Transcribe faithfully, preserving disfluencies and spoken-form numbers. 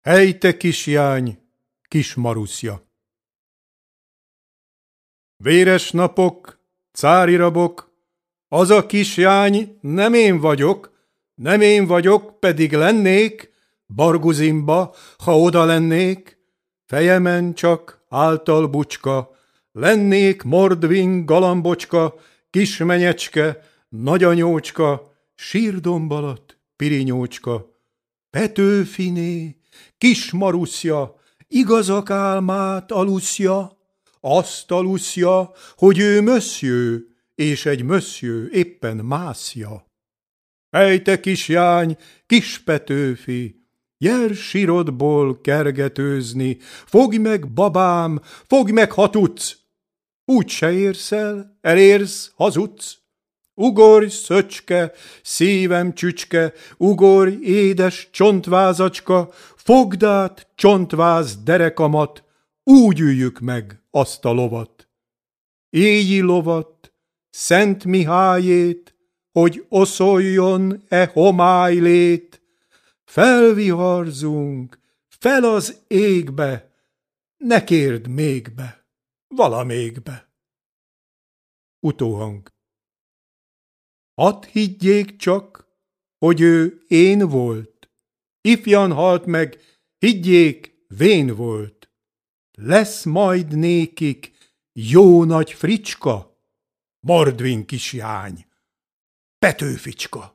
Ejte, kisjány, kis Maruszja! Véres napok, cári rabok, az a kisjány nem én vagyok, nem én vagyok, pedig lennék, Barguzimba, ha oda lennék, fejemen csak által bucska, lennék Mordvin galambocska, kismenyecske, nagyanyócska, sírdomb alatt pirinyócska. Petőfiné, kis Maruszja, igazak álmát aluszja, azt aluszja, hogy ő mösszjő, és egy mösszjő éppen mászja. Ejte, kisjány, kis Petőfi, jár sírodból kergetőzni, fogj meg, babám, fogj meg, ha tudsz! Úgy se érsz el, elérsz, hazudsz. Ugorj, szöcske, szívem csücske, ugorj, édes csontvázacska, fogd át csontváz derekamat, úgy üljük meg azt a lovat. Éji lovat, Szent Mihályét, hogy oszoljon e homálylét, felviharzunk, fel az égbe, ne kérd mégbe, valamégbe. Utóhang. Hadd higgyék csak, hogy ő én volt, ifjan halt meg, higgyék, vén volt. Lesz majd nékik jó nagy fricska, Mordvin kisjány, Petőficska.